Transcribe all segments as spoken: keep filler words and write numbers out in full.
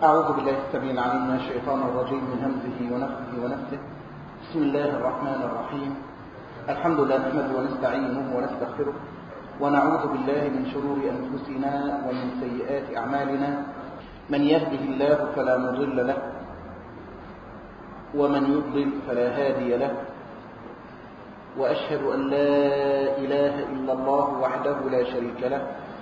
أعوذ بالله السميع العليم من الشيطان الرجيم من همزه ونفخه ونفثه. بسم الله الرحمن الرحيم. الحمد لله نحمده ونستعينه ونستغفره ونعوذ بالله من شرور أنفسنا ومن سيئات أعمالنا. من يهده الله فلا مضل له ومن يضلل فلا هادي له، وأشهد أن لا إله إلا الله وحده لا شريك له،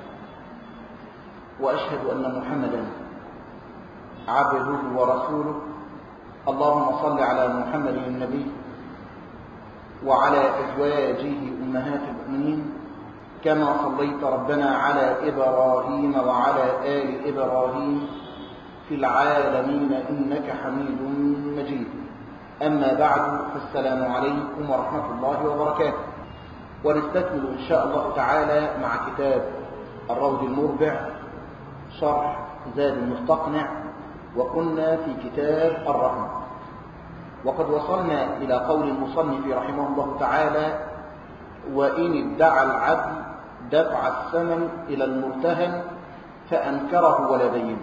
وأشهد أن محمدا عبده ورسوله. اللهم صل على محمد النبي وعلى أزواجه أمهات المؤمنين كما صليت ربنا على إبراهيم وعلى آل إبراهيم في العالمين إنك حميد مجيد. أما بعد، فالسلام عليكم ورحمة الله وبركاته. ونستكمل إن شاء الله تعالى مع كتاب الروض المربع شرح زاد المستقنع، وكنا في كتاب الرهن، وقد وصلنا إلى قول المصنف رحمه الله تعالى: وإن ادعى العدل دفع الثمن إلى المرتهن فأنكره ولا بين.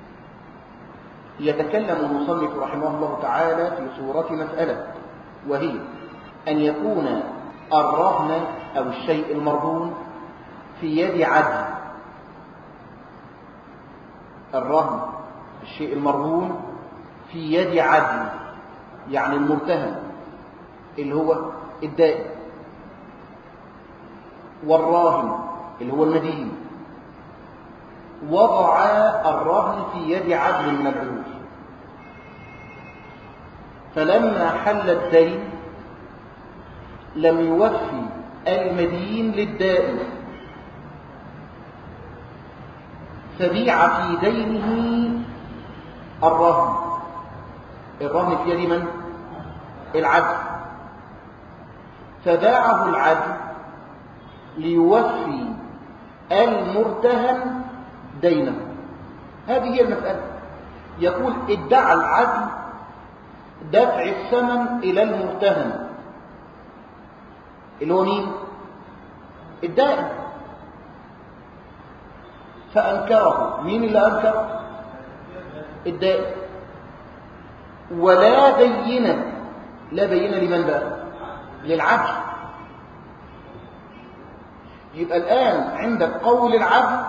يتكلم المصنف رحمه الله تعالى في صورة مسألة، وهي أن يكون الرهن أو الشيء المرهون في يد عدل. الرهن الشيء المرهون في يد عدل، يعني المرتهن اللي هو الدائن، والراهن اللي هو المدين، وضع الرهن في يد عدل من العدول، فلما حل الدين لم يوفي المدين للدائن، فبيع في دينه الرهن. الرهن في يد من؟ العدل. فباعه العدل ليوفي المرتهن دينه. هذه هي المسألة. يقول ادعى العدل دفع الثمن إلى المرتهن اللي هو مين؟ الدائن. فأنكره. مين اللي أنكر؟ الدائن. ولا بينة. لا بينة لمن بقى؟ للعدل. يبقى الآن عندك قول العدل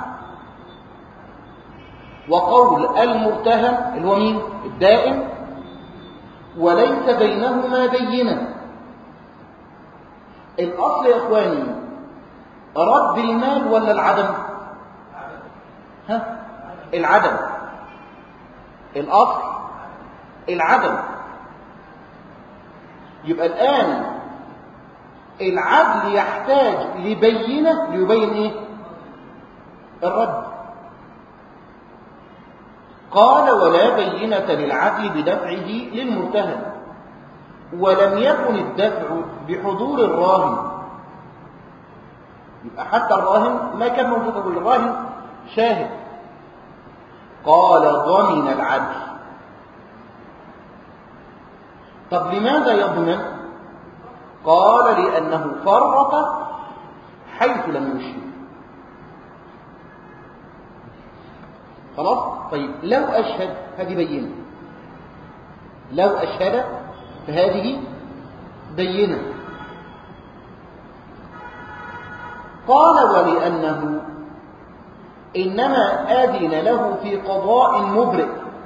وقول المرتهن اللي هو مين؟ الدائن، وليس بينهما بينة. الأصل يا إخواني رد المال ولا العدم؟ ها؟ العدم. الأصل العدم. يبقى الآن العدل يحتاج لبينة ليبين إيه؟ الرد. قال: ولا بينة للعدل بدفعه للمرتهن، ولم يكن الدفع بحضور الراهن. يبقى حتى الراهن ما كان موجود، الراهن شاهد. قال: ضمن العدل. طب لماذا يضمن؟ قال: لأنه فرط حيث لم يشهد. خلاص؟ طيب لو أشهد هذه بينة. لو أشهد فهذه بينة. قال: ولأنه إنما آذن له في قضاء مبرئ.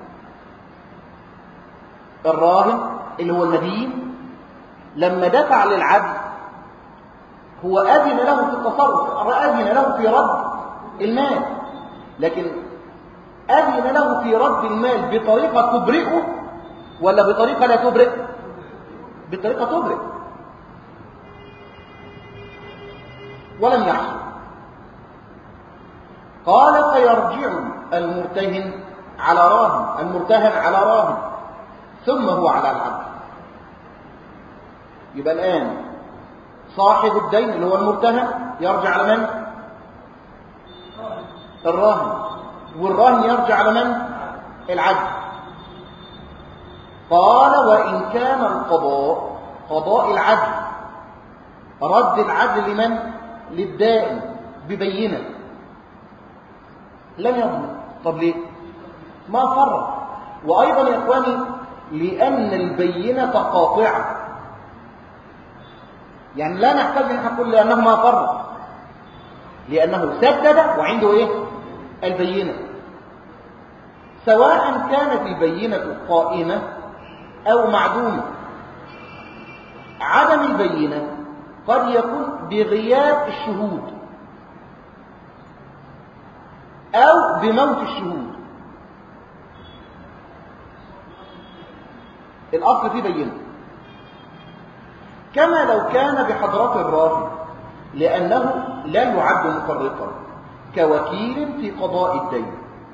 الراهن اللي هو المدين لما دفع للعدل هو أذن له في التصرف، أذن له في رد المال، لكن أذن له في رد المال بطريقة تبرئه ولا بطريقة لا تبرئ؟ بطريقة تبرئ. ولم يحصل. قال: فيرجع المرتهن على راهن، المرتهن على راهن، ثم هو على العدل. يبقى الآن صاحب الدين اللي هو المرتهن يرجع على من؟ الراهن. والراهن يرجع على من؟ العدل. قال: وإن كان القضاء قضاء العدل، رد العدل لمن؟ للدائن ببينة، لم يضمن. طب ليه؟ ما فرط. وأيضا يا إخواني لأن البينة قاطعة، يعني لا نحتاج أن نقول لأنه ما فرط، لأنه سدد وعنده إيه؟ البينة، سواء كانت البينة قائمة أو معدومة. عدم البينة قد يكون بغياب الشهود أو بموت الشهود. الأصل فيه بينة، كما لو كان بحضرة الراهن، لأنه لا يعد مفرطا كوكيل في قضاء الدين.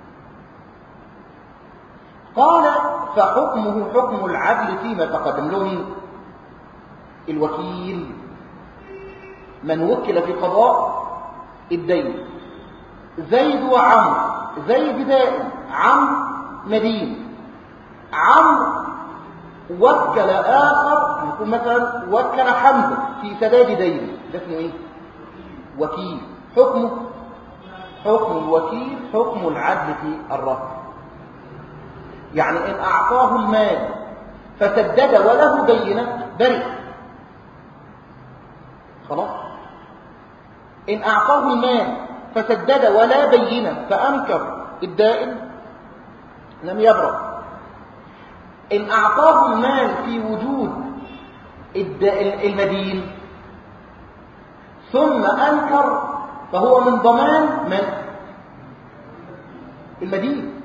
قال فحكمه حكم العدل فيما تقدم. له الوكيل من وكل في قضاء الدين، زيد وعمرو، زيد دائم، عمرو مدين، عمرو وكل آخر، يكون مثلا وكل حمزة في سداد دين، ده اسمه ايه؟ وكيل. حكمه حكم الوكيل حكم العدل في الرهن. يعني إن أعطاه المال فسدد وله بينة برئ، خلاص. إن أعطاه المال فسدد ولا بينة فأنكر الدائن لم يبرأ. إن أعطاه المال في وجود المدين ثم أنكر فهو من ضمان من؟ المدين،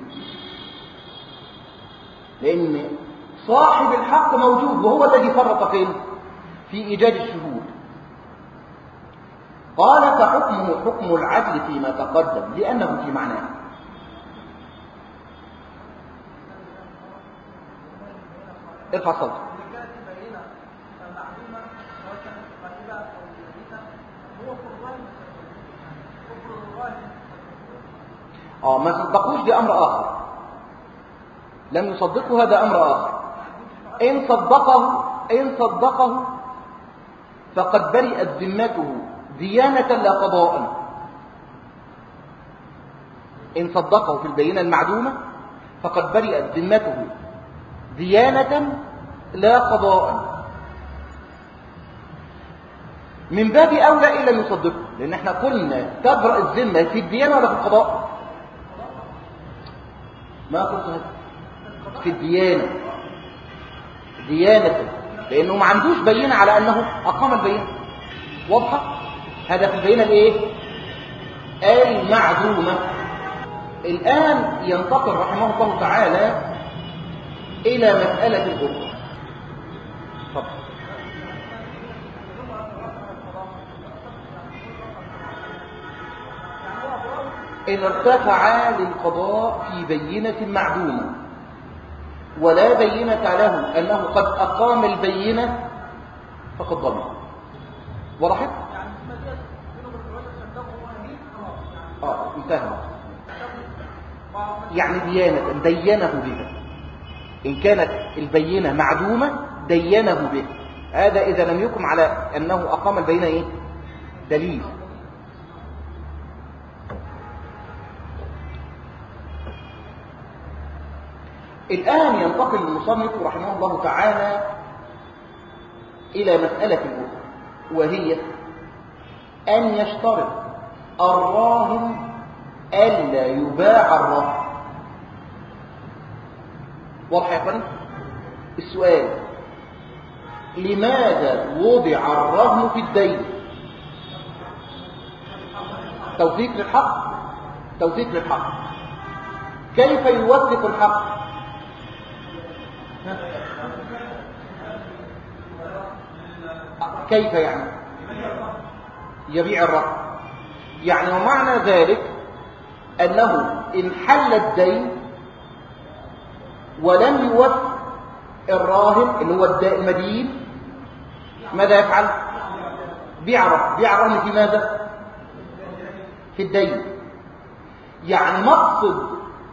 لأن صاحب الحق موجود وهو الذي فرط فين؟ في إيجاد الشهود. قال فحكمه حكم العدل فيما تقدم لأنه في معناه. ارفع صوتك. اه ما صدقوش دي امر اخر، لم يصدقوا هذا امر اخر. ان صدقه ان صدقه فقد برئت ذمته ديانة لا قضاء. ان صدقه في البينة المعدومة فقد برئت ذمته ديانة لا قضاء. من باب اولى ان لم يصدقه، لان احنا قلنا تبرأ الذمة في الديانة ولا في القضاء؟ ما قلت هذا في الديانة، ديانة، لأنه ما عندوش بينة على أنه أقام البينة. واضحة؟ هذا في البينة الإيه؟ المعدومة. الآن ينتقل رحمه الله تعالى إلى مسألة أخرى. تفضل. إن ارتفع للقضاء في بينة معدومة ولا بينة له أنه قد أقام البينة فقد ضمن. وضحت؟ آه انتهى. يعني ديانة دينه بها، إن كانت البينة معدومة دينه بها. هذا إذا لم يقم على أنه أقام البينة إيه؟ دليل. الآن ينتقل المصنف رحمه الله تعالى إلى مسألة أخرى، وهي أن يشترط الراهن ألا يباع الرهن. واضح يا اخواني؟ السؤال: لماذا وضع الرهن في الدين؟ توثيق للحق، توثيق للحق. كيف يوثق الحق؟ كيف يعني؟ يبيع الرهن. يعني ومعنى ذلك أنه إن حل الدين ولم يوثق الراهن اللي هو المدين، ماذا يفعل؟ بيع الرهن. بيع الرهن في ماذا؟ في الدين. يعني مقصد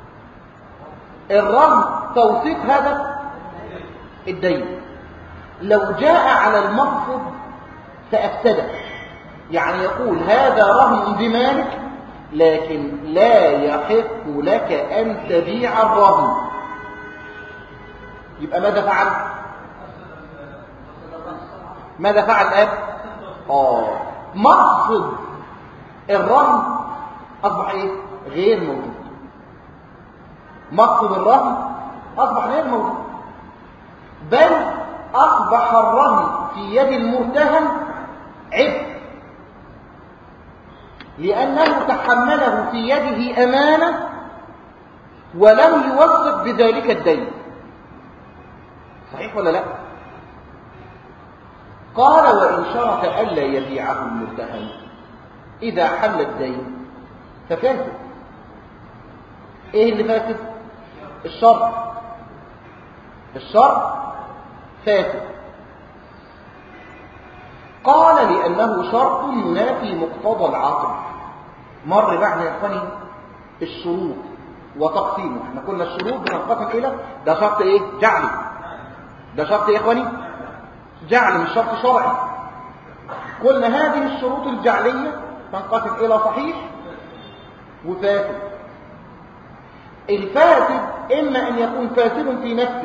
الرهن توثيق هذا الدين. لو جاء على المقصد فأفسده، يعني يقول هذا رهن بمالك لكن لا يحق لك أن تبيع الرهن. يبقى ماذا فعل؟ ماذا فعل الآن؟ آه مقصد الرهن أصبح إيه؟ غير موجود. مقصد الرهن أصبح غير موجود، بل أصبح الرهن في يد المرتهن عبء، لأنه تحمله في يده أمانة ولم يوثق بذلك الدين. صحيح ولا لا؟ قال وإن شرط ألا يبيعه المرتهن إذا حل الدين ففاسد. إيه اللي فاسد؟ الشرط. الشرط فاسد. قال لأنه شرط ينافي مقتضى العقد. مر معنا يا اخواني الشروط وتقسيمه. احنا قلنا الشروط بننقسم الى ده شرط ايه؟ جعلي. ده شرط ايه يا اخواني؟ جعلي، مش شرط شرعي. قلنا هذه الشروط الجعليه تنقسم الى صحيح وفاسد. الفاسد اما ان يكون فاسد في نفسه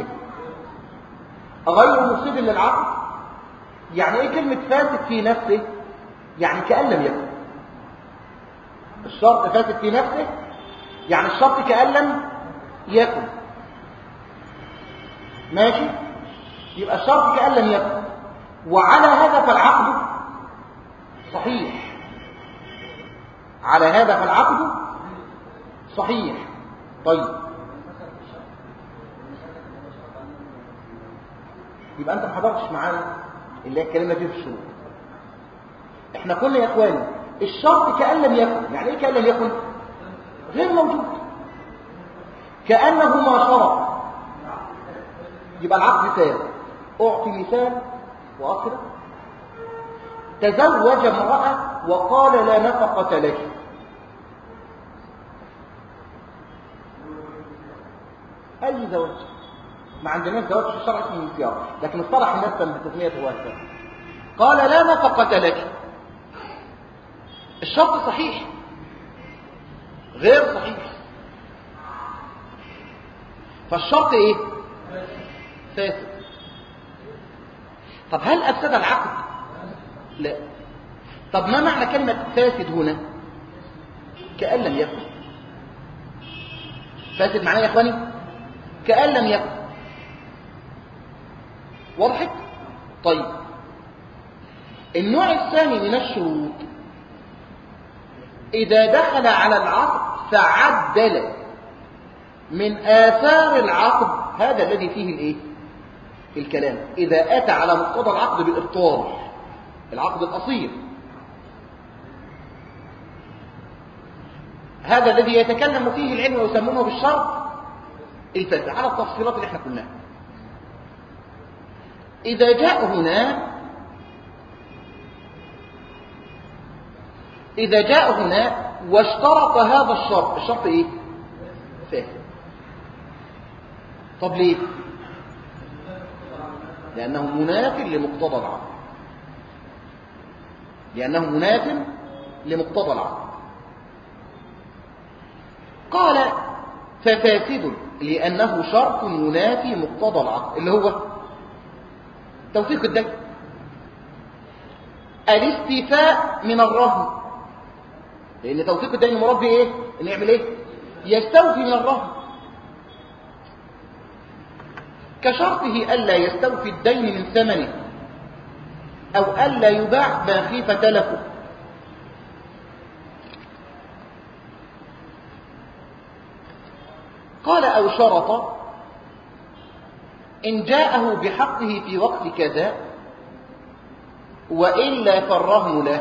غير مفسد للعقد. يعني ايه كلمه فاسد في نفسه؟ يعني كأن لم يكن. الشرط فاسد في نفسه يعني الشرط كأن لم يكن. ماشي؟ يبقى الشرط كأن لم يكن، وعلى هذا فالعقد صحيح. على هذا فالعقد صحيح. طيب يبقى انت ما حضرتش معانا اللي هي اتكلمنا فيه في الشروط. احنا قلنا يا اخواني الشرط كأن لم يكن. يعني ايه كأن لم يكن؟ غير موجود، كأنه ما شرط. يبقى العقد سار. اعطي مثال واخر. تزوج امرأة وقال لا نفقة لك. اي زواج؟ ما عندناش زواج في الشرع اسمه مسيار، لكن اصطلح الناس بتسميته هو هكذا. قال لا نفقة لك. الشرط صحيح غير صحيح. فالشرط ايه؟ فاسد. طب هل افسد العقد؟ لا. طب ما معنى كلمة فاسد هنا؟ كأن لم يكن. فاسد معناه يا اخواني كأن لم يكن. وضحت؟ طيب النوع الثاني من الشروط إذا دخل على العقد فعدل من آثار العقد، هذا الذي فيه الايه؟ الكلام. إذا أتى على مقتضى العقد بالإبطال، العقد الأصيل، هذا الذي يتكلم فيه العلم ويسمونه بالشرط الفاسد على التفصيلات اللي احنا قلناها. إذا جاء هنا إذا جاء هنا واشترط هذا الشرط، الشرط إيه؟ فاسد. طب ليه؟ لأنه مناف لمقتضى العقد. لأنه مناف لمقتضى العقد. قال ففاسد لأنه شرط ينافي مقتضى العقد، اللي هو توثيق الدين. الاستيفاء من الرهن، لأن توثيق الدين مراد بإيه؟ إنه يعمل إيه؟ يستوفي من الرهن. كشرطه ألا يستوفي الدين من ثمنه أو ألا يباع ما خيف تلفه. قال أو شرط إن جاءه بحقه في وقت كذا وإلا فالرهن له.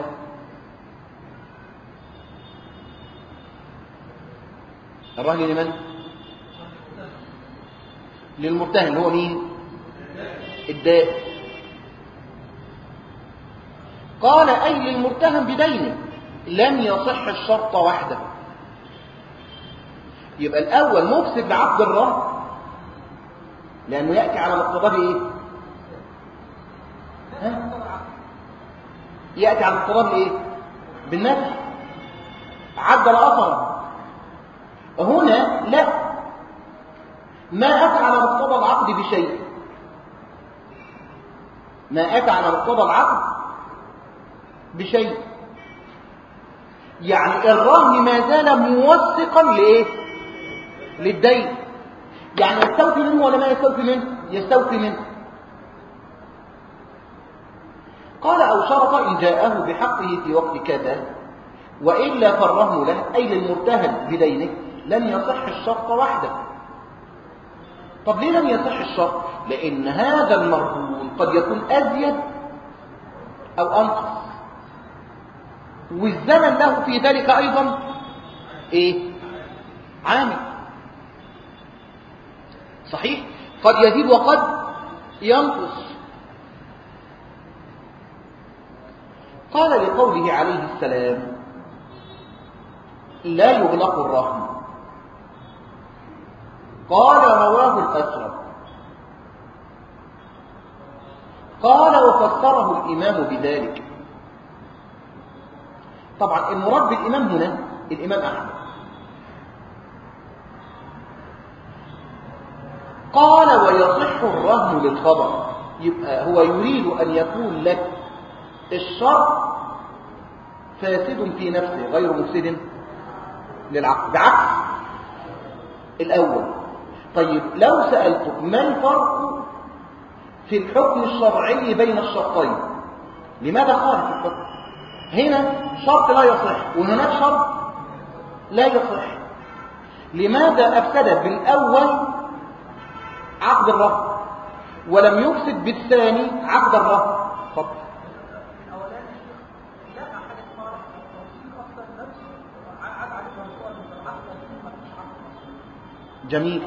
الرهن لمن؟ للمرتهن. هو مين؟ الدائن. قال أي للمرتهن بدينه لم يصح الشرط وحده. يبقى الأول مفسد لعقد الرهن لأنه يأتي على مقتضاه إيه؟ ها؟ يأتي على مقتضاه إيه؟ بالنفي. عدل أثره. هنا لا، ما أتى على مقتضى العقد بشيء، ما أتى على مقتضى العقد بشيء، يعني الرهن ما زال موثقا لإيه؟ للدين. يعني يستوفي منه ولا ما يستوفي منه؟ يستوفي منه. قال أو شرط إن جاءه بحقه في وقت كذا وإلا فالرهن له، أي للمرتهن بدينه، لن يصح الشرط وحده. طب ليه لم يصح الشرط؟ لأن هذا المرهون قد يكون أزيد أو أنقص، والزمن له في ذلك أيضا إيه؟ عامل. صحيح؟ قد يزيد وقد ينقص. قال لقوله عليه السلام لا يغلق الرهن، قال رواه الأسرم، قال وفسره الإمام بذلك. طبعا المراد بالإمام هنا الإمام أحمد. قال ويصح الرهن للخبر، يبقى هو يريد أن يكون لك الشرط فاسد في نفسه غير مفسد للعقد، بعكس الأول. طيب لو سألتك ما الفرق في الحكم الشرعي بين الشرطين؟ لماذا خالف الحكم؟ هنا شرط لا يصح وهناك شرط لا يصح. لماذا أفسد بالأول عقد الرهن ولم يفسد بالثاني عقد الرهن؟ فضل. جميل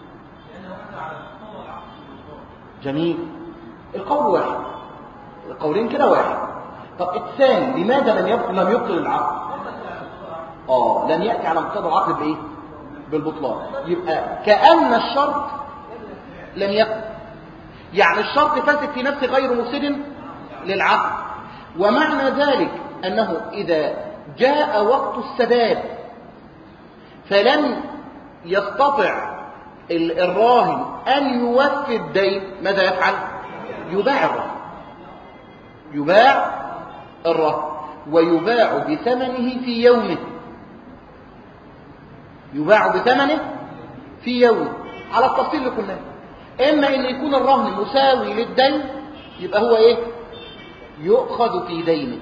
جميل. القول واحد، القولين كده واحد. طب الثاني لماذا لم يبطل لم يبطل العقد؟ اه لم ياتي على مقتضى العقد بايه؟ بالبطلان. يبقى كأن الشرط لم يكن، يعني الشرط فاسد في نفسه غير مفسد للعقد. ومعنى ذلك انه اذا جاء وقت السداد فلم يستطع الراهن أن يوفي الدين، ماذا يفعل؟ يباع الرهن، يباع الرهن ويباع بثمنه في يومه، يباع بثمنه في يومه على التفصيل اللي قلناه. إما أن يكون الرهن مساوي للدين يبقى هو إيه؟ يؤخذ في دينه،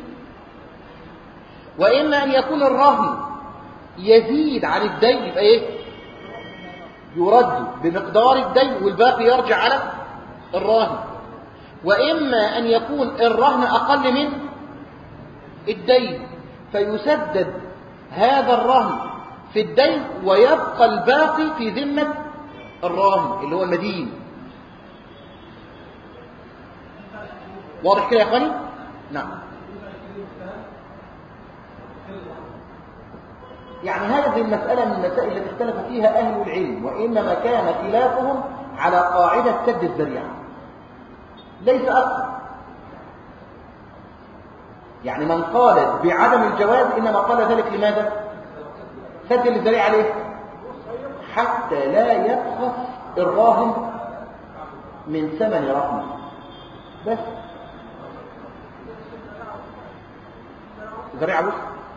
وإما أن يكون الرهن يزيد عن الدين يبقى إيه؟ يرد بمقدار الدين والباقي يرجع على الراهن. وإما أن يكون الرهن أقل من الدين فيسدد هذا الرهن في الدين ويبقى الباقي في ذمة الراهن اللي هو المدين. واضح كده يا أخواني؟ نعم. يعني هذه المسألة من المسائل التي اختلف فيها أهل العلم، وإنما كان خلافهم على قاعدة سد الذريعة ليس أكثر. يعني من قال بعدم الجواز إنما قال ذلك لماذا؟ سد الذريعة ليه؟ حتى لا يبخس الراهن من ثمن رهنه بس. ذريعة بس.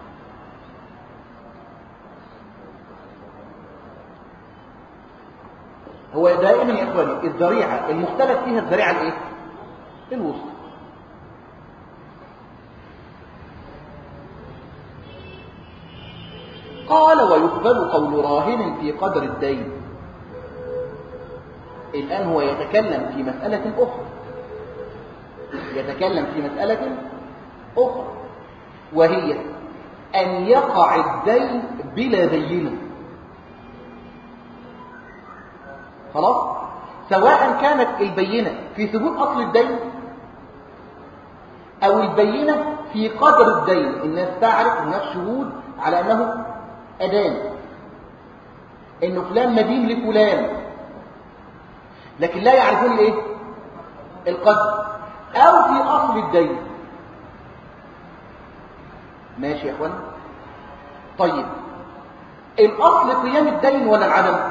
هو دائما يا اخواني الذريعه المختلف فيها الذريعه الايه؟ الوسط. قال ويقبل قول راهن في قدر الدين. الان هو يتكلم في مساله اخرى، يتكلم في مساله اخرى وهي ان يقع الدين بلا بينه. خلاص؟ سواء كانت البينة في ثبوت أصل الدين أو البينة في قدر الدين. الناس تعرف، هناك شهود على أنه أدان، إنه فلان مدين لفلان، لكن لا يعرفون الإيه؟ القدر أو في أصل الدين. ماشي يا أخوان؟ طيب الأصل قيام الدين ولا العدم؟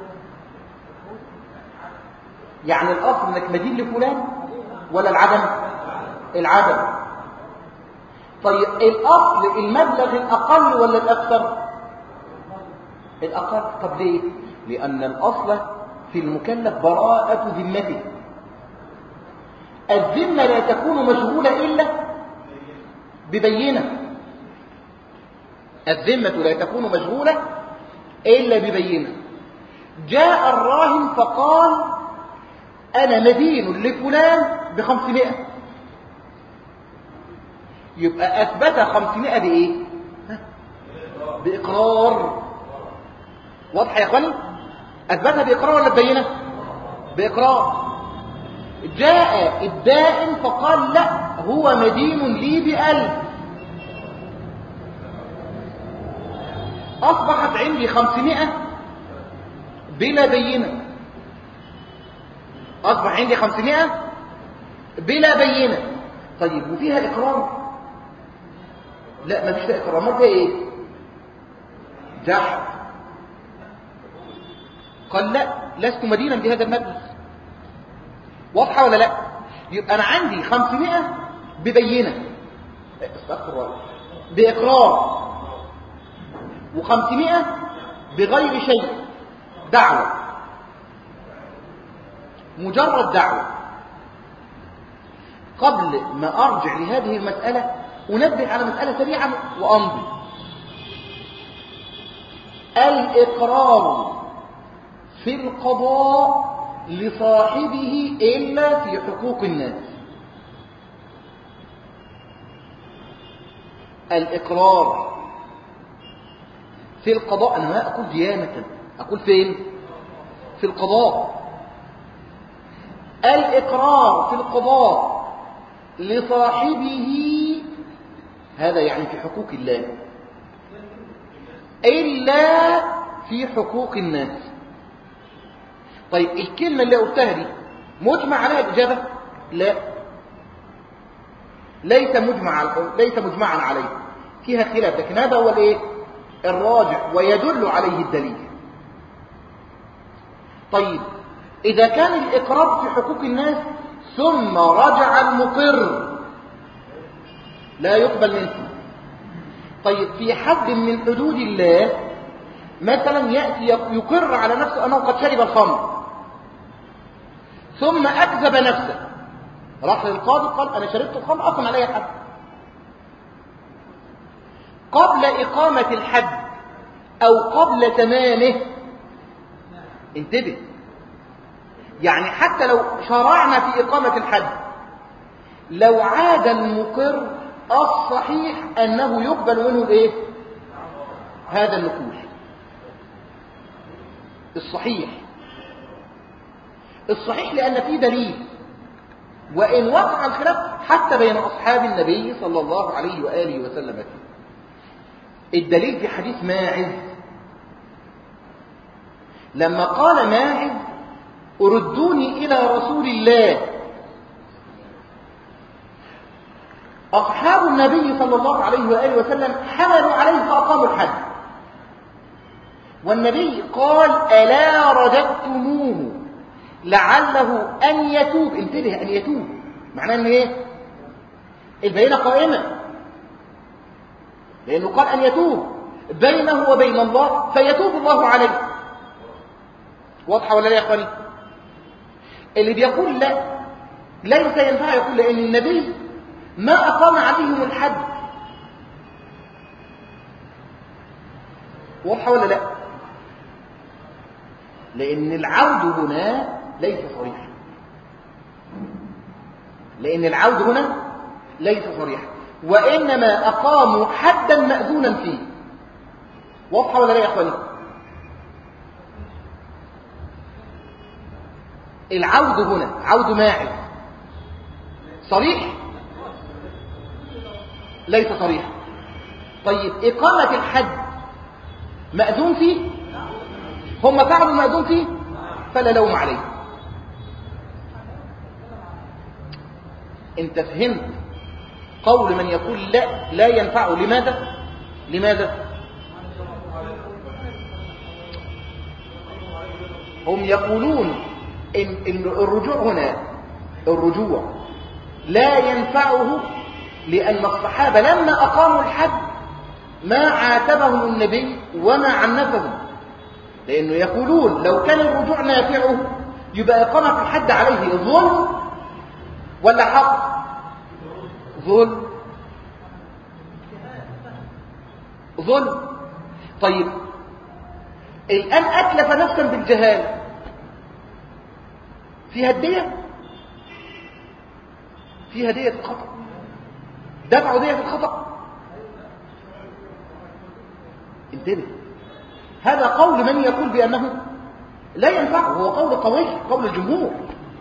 يعني الأصل انك مدين لفلان ولا العدم؟ العدم. طيب الأصل المبلغ الأقل ولا الأكثر؟ الأقل. طب ليه؟ لأن الأصل في المكلف براءة ذمته. الذمة لا تكون مشغولة إلا ببينة. الذمة لا تكون مشغولة إلا ببينة. جاء الراهن فقال أنا مدين لفلان بخمسمائة، يبقى أثبت خمسمائة بإيه؟ بإقرار. واضح يا أخواني؟ أثبتها بإقرار ولا ببينة؟ بإقرار. جاء الدائن فقال لا هو مدين لي بألف، أصبحت عندي خمسمائة بلا بينة. أصبح عندي خمسمائة بلا بينة. طيب وفيها إقرار؟ لا ما فيش فيها إقرار. ما فيها إيه؟ جحد. قال لا لست مدينا بهذا المبلغ. واضحة ولا لا؟ يبقى أنا عندي خمسمائة ببينة، استغفر الله، بإقرار، وخمسمائة بغير شيء، دعوة، مجرد دعوة. قبل ما أرجع لهذه المسألة أنبه على مسألة سريعا وأمضي. الإقرار في القضاء لصاحبه إلا في حقوق الناس. الإقرار في القضاء، أنا ما أقول ديانة، أقول فين؟ في القضاء. الإقرار في القضاء لصاحبه هذا يعني في حقوق الله إلا في حقوق الناس. طيب الكلمة اللي قلتها دي مجمع عليها الإجابة؟ لا، ليس مجمع ليس مجمعا عليه، فيها خلاف، لكن هذا هو الايه؟ الراجح ويدل عليه الدليل. طيب إذا كان الإقرار في حقوق الناس ثم رجع المقر لا يقبل منه. طيب في حد من حدود الله مثلا يأتي يقر على نفسه أنه قد شرب الخمر ثم أكذب نفسه، راح للقاضي قال أنا شربت الخمر أقم علي حد. قبل إقامة الحد أو قبل تمامه، انتبه، يعني حتى لو شرعنا في إقامة الحد لو عاد المقر الصحيح أنه يقبل منه الإيه؟ هذا النقول الصحيح. الصحيح لأن فيه دليل، وإن وقع الخلاف حتى بين أصحاب النبي صلى الله عليه وآله وسلم. الدليل في حديث ماعز لما قال ماعز أردوني إلى رسول الله. أصحاب النبي صلى الله عليه وآله وسلم حملوا عليه فأقاموا الحد، والنبي قال ألا رددتموه لعله أن يتوب. انتبه، أن يتوب معناه أن إيه؟ البينة قائمة، لأنه قال أن يتوب بينه وبين الله فيتوب الله عليه. واضحة ولا لا يا أخواني؟ اللي بيقول لا ليس ينفع يقول لأن النبي ما أقام عليهم الحد. واضحة ولا لا؟ لأن العود هنا ليس صريحا، لأن العود هنا ليس صريحا، وإنما أقاموا حدا مأذونا فيه. واضحة ولا لا يا أخواني؟ العود هنا عود ماعز صريح ليس صريح. طيب إقامة الحد مأذون فيه، هم فعلوا مأذون فيه فلا لوم عليه. انت فهمت قول من يقول لا لا ينفع؟ لماذا؟ لماذا؟ هم يقولون إن, إن الرجوع هنا الرجوع لا ينفعه، لأن الصحابة لما أقاموا الحد ما عاتبهم النبي وما عنفهم، لأنه يقولون لو كان الرجوع نافعه يبقى إقامة الحد عليه ظلم ولا حق؟ ظلم ظلم. طيب الآن أتلف نفسا بالجهالة فيها الدية، فيها دية الخطأ، دفعوا دية الخطأ. انتبه، هذا قول من يقول بأنه لا ينفعه، هو قول قوي، قول الجمهور،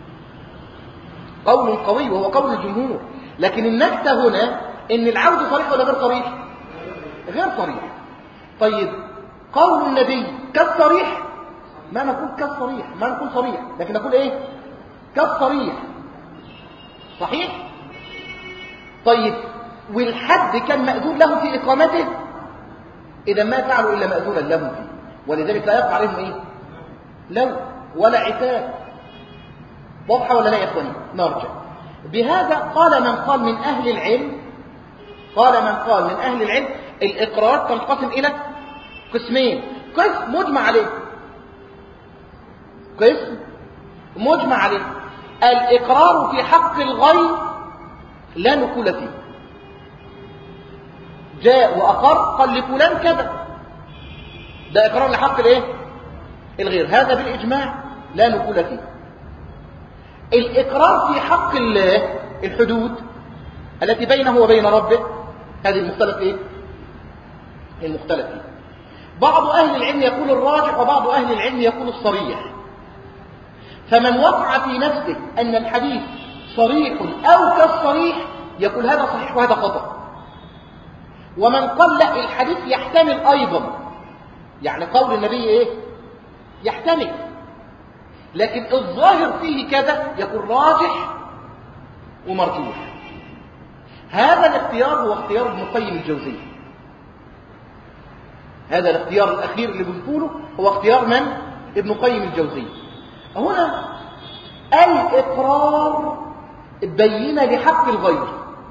قول قوي وهو قول الجمهور. لكن النكتة هنا ان العود صريح ولا غير صريح؟ غير صريح. طيب قول النبي كالصريح، ما نقول كالصريح، ما نقول صريح، لكن نقول ايه؟ كالصريح، صحيح. طيب والحد كان مأذون له في إقامته، إذا ما فعلوا إلا مأذونا له فيه، ولذلك لا يقع عليهم إيه؟ لو ولا عتاب. واضحة ولا لا يا إخواني؟ نرجع. بهذا قال من قال من أهل العلم، قال من قال من أهل العلم الإقرار تنقسم إلى قسمين. قسم مجمع عليه، قسم مجمع عليه. الإقرار في حق الغير لا نقول فيه، جاء وأقر قال لفلان كذا، ده إقرار لحق الايه؟ الغير، هذا بالإجماع لا نقول فيه. الإقرار في حق الله، الحدود التي بينه وبين ربه، هذه المختلف ايه؟ المختلف فيه. بعض أهل العلم يقول الراجح وبعض أهل العلم يقول الصريح. فمن وقع في نفسه أن الحديث صريح أو كالصريح يقول هذا صحيح وهذا خطأ. ومن قال لا الحديث يحتمل أيضا، يعني قول النبي إيه؟ يحتمل، لكن الظاهر فيه كذا، يقول راجح ومرجوح. هذا الاختيار هو اختيار ابن القيم الجوزية. هذا الاختيار الأخير اللي بنقوله هو اختيار من؟ ابن القيم الجوزية. هنا الإقرار بينة لحق الغير،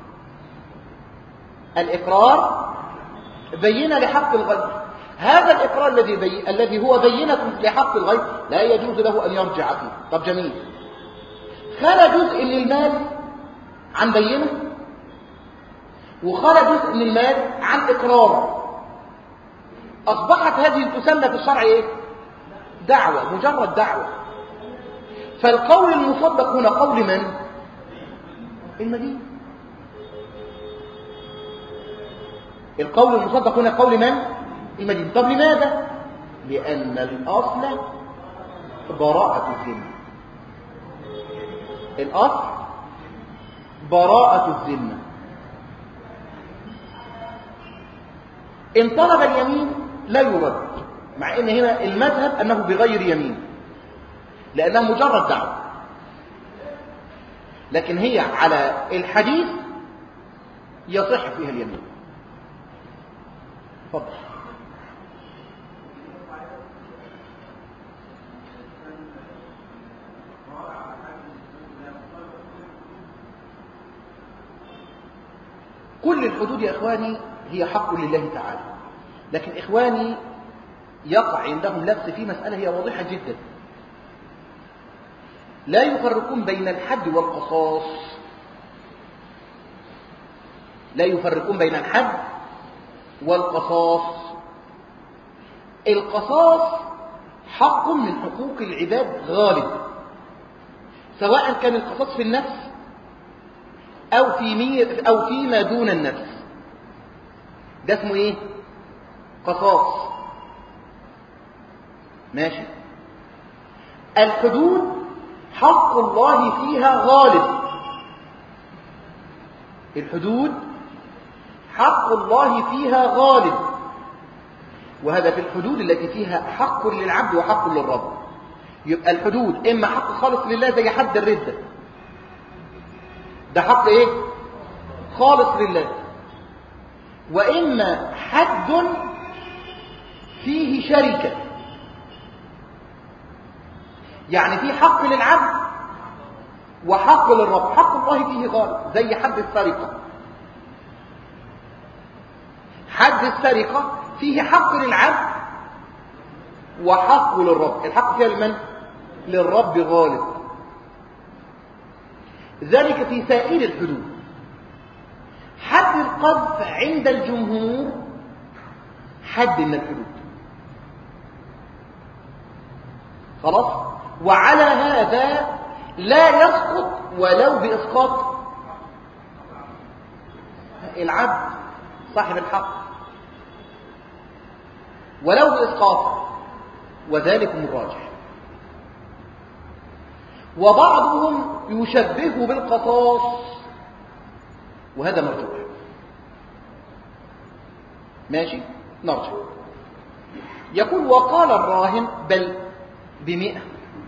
الإقرار بينة لحق الغير. هذا الإقرار الذي بي... الذي هو بينة لحق الغير لا يجوز له أن يرجع فيه. طب جميل، خلى جزء من المال عن بينة وخلى جزء من المال عن إقرار، أصبحت هذه تسمى في الشرع إيه؟ دعوة، مجرد دعوة. فالقول المصدق هنا قول من؟ المدين. القول المصدق هنا قول من؟ المدين. طب لماذا؟ لأن الأصل براءة الذمة، الأصل براءة الذمة. إن طلب اليمين لا يرد، مع إن هنا المذهب أنه بغير يمين لأنها مجرد دعوة، لكن هي على الحديث يصح فيها اليمين. تفضل. كل الحدود يا إخواني هي حق لله تعالى، لكن إخواني يقع عندهم لبس في مسألة هي واضحة جدا. لا يفرقون بين الحد والقصاص، لا يفرقون بين الحد والقصاص. القصاص حق من حقوق العباد غالب، سواء كان القصاص في النفس أو في مي أو فيما دون النفس، ده اسمه إيه؟ قصاص. ماشي. الحدود حق الله فيها غالب، الحدود حق الله فيها غالب، وهذا في الحدود التي فيها حق للعبد وحق للرب. يبقى الحدود إما حق خالص لله زي حد الردة، ده حق إيه؟ خالص لله، وإما حد فيه شركة، يعني في حق للعبد وحق للرب. حق الله فيه غالب، زي حد السرقة. حد السرقة فيه حق للعبد وحق للرب. الحق فيها لمن؟ للرب غالب. ذلك في سائر الحدود. حد القذف عند الجمهور حد من الحدود. خلاص. وعلى هذا لا يسقط ولو بإسقاط العبد صاحب الحق، ولو بإسقاط، وذلكم الراجح. وبعضهم يشبهه بالقصاص، وهذا مرجوح. ماشي، نرجع. يقول وقال الراهن بل بمئة.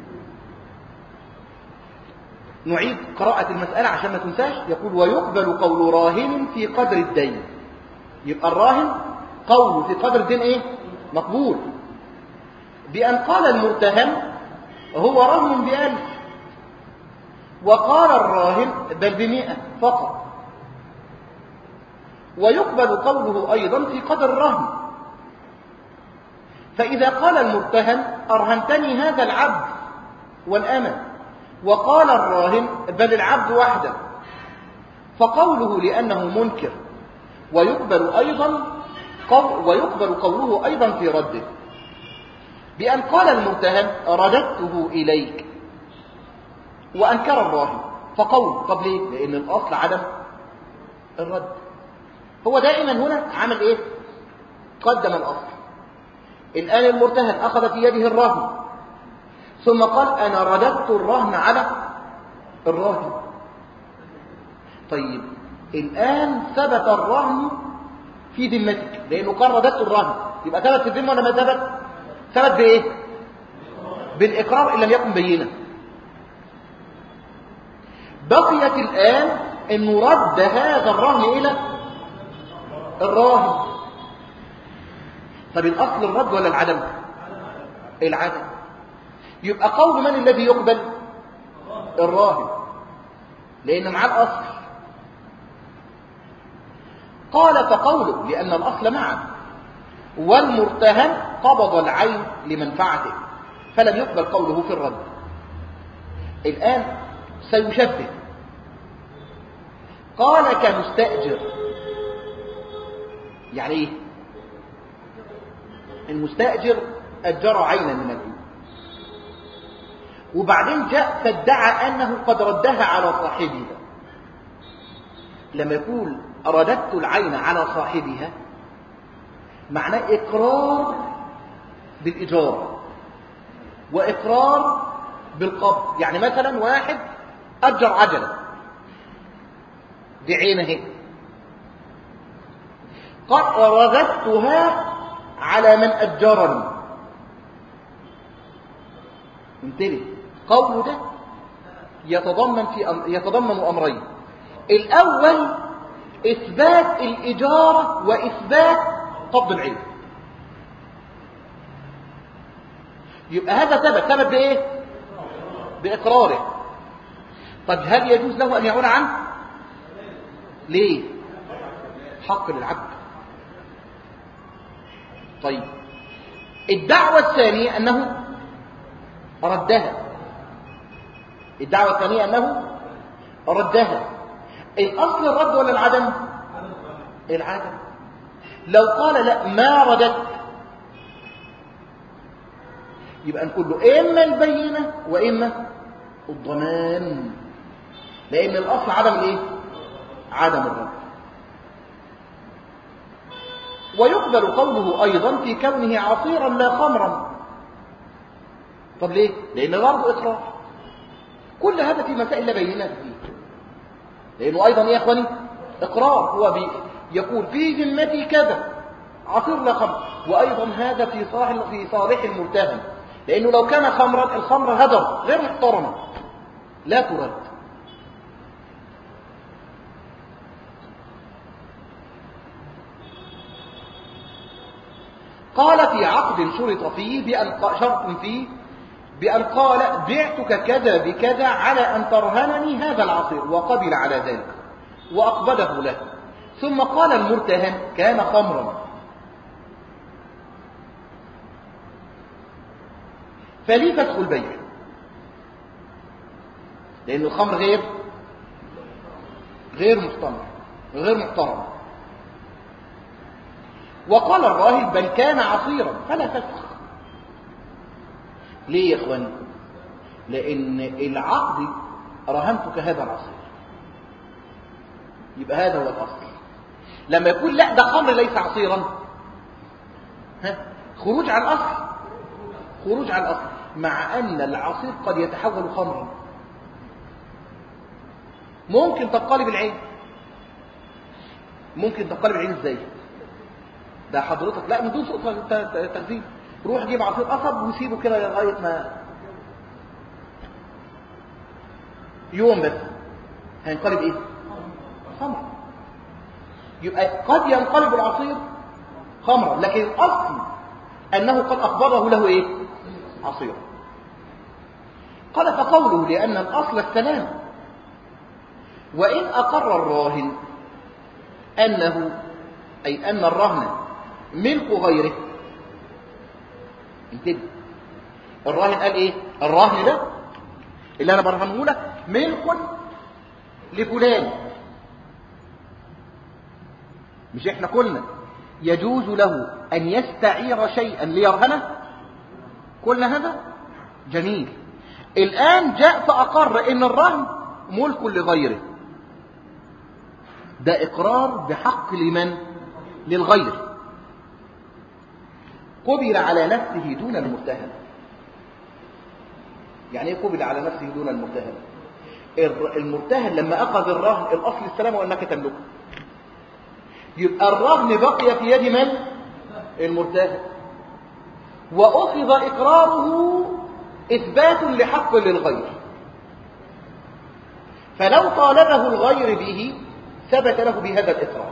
نعيد قراءة المسألة عشان ما تنساش. يقول ويقبل قول راهن في قدر الدين. يبقى الراهن قوله في قدر الدين ايه؟ مقبول. بأن قال المرتهن هو رهن بألف، وقال الراهن بل بمئة فقط. ويقبل قوله أيضا في قدر الرهن. فإذا قال المرتهن أرهنتني هذا العبد والأمة، وقال الراهن بل العبد وحده، فقوله لأنه منكر. ويقبل أيضا قول ويقبل قوله أيضا في رده. بأن قال المرتهن رددته إليك، وأنكر الراهن، فقول طب ليه؟ لأن الأصل عدم الرد. هو دائما هنا عمل إيه؟ قدم الأصل. الآن المرتهن أخذ في يده الرهن، ثم قال أنا رددت الرهن على الراهن. طيب الآن ثبت الرهن في ذمتك، لأنه قال رددت الرهن، يبقى ثبت في الذمة ولا ما ثبت؟ ثبت بإيه؟ بالإقرار إن لم يكن بينة. بقيت الآن أنه رد هذا الرهن إلى الراهن. طب الأصل الرد ولا العدم؟ العدم. يبقى قول من الذي يقبل؟ الراهن، لأن معاه الأصل. قال فقوله لأن الأصل معه، والمرتهن قبض العين لمنفعته، فلم يقبل قوله في الرد. الآن سيشبه. قال كمستأجر. يعني ايه؟ المستأجر أجر عينا من العين، وبعدين جاء فادعى أنه قد ردها على صاحبها. لما يقول رددت العين على صاحبها معناه إقرار بالإجارة وإقرار بالقبض. يعني مثلا واحد أجر عجلة بعينه، قد رددتها على من أجرني. انتبه، قوله ده يتضمن في أم... يتضمن أمرين. الأول إثبات الإجارة وإثبات قبض العين. يبقى هذا ثبت ثبت بإيه؟ بإقراره. طب هل يجوز له أن يعون عنه؟ ليه؟ حق للعبد. طيب الدعوة الثانية أنه ردها. الدعوة الثانية أنه ردها. الأصل الرد ولا العدم؟ العدم. لو قال لا ما ردت، يبقى نقول له إما البينة وإما الضمان، لأن الأصل عدم الإيه؟ عدم الرد. ويقبل قوله أيضا في كونه عصيرا لا خمرا. طب ليه؟ لأن برضه إقرار. كل هذا في مسائل لا بينات فيه، لأنه أيضا يا أخواني إقرار. هو يقول في ذمتي كذا عصير لا خمر، وأيضا هذا في صالح في صالح المرتهن، لأنه لو كان خمرا الخمر هدر غير محترمة لا ترد. قال في عقد شرط فيه بأن شرط فيه بأن قال بعتك كذا بكذا على أن ترهنني هذا العصير، وقبل على ذلك وأقبله له. ثم قال المرتهن كان خمرا، فلي فسخ البيع، لأن الخمر غير غير محتمل غير محترم. وقال الراهب بل كان عصيرا فلا فسخ. ليه يا اخواني؟ لأن العقد رهنتك هذا العصير، يبقى هذا هو الأصل. لما يقول لا ده خمر ليس عصيرا، ها خروج على الأصل، خروج على الأصل، مع أن العصير قد يتحول خمرا. ممكن تنقلب العين، ممكن تنقلب العين ازاي؟ ده حضرتك لا من دون سوء تخزين، روح جيب عصير قصب وسيبه كده لغايه ما يوم بس هينقلب ايه؟ خمر. يبقى قد ينقلب العصير خمرا، لكن الاصل انه قد اخبره له ايه؟ عصير. قال فقوله لان الاصل السلام، وان اقر الراهن انه اي ان الرهن ملك غيره. انتبه، الراهن قال ايه؟ الرهن ده اللي انا برهنه لك ملك لفلان. مش احنا قلنا يجوز له ان يستعير شيئا ليرهنه؟ قلنا هذا جميل. الان جاء فاقر ان الرهن ملك لغيره، ده اقرار بحق لمن؟ للغير. قبل على نفسه دون المرتهن. يعني ايه قبل على نفسه دون المرتهن؟ المرتهن لما اخذ الرهن الاصل السلام وانك تملكه، يبقى الرهن بقي في يد من؟ المرتهن، واخذ اقراره اثبات لحق للغير، فلو طالبه الغير به ثبت له بهذا الاقرار.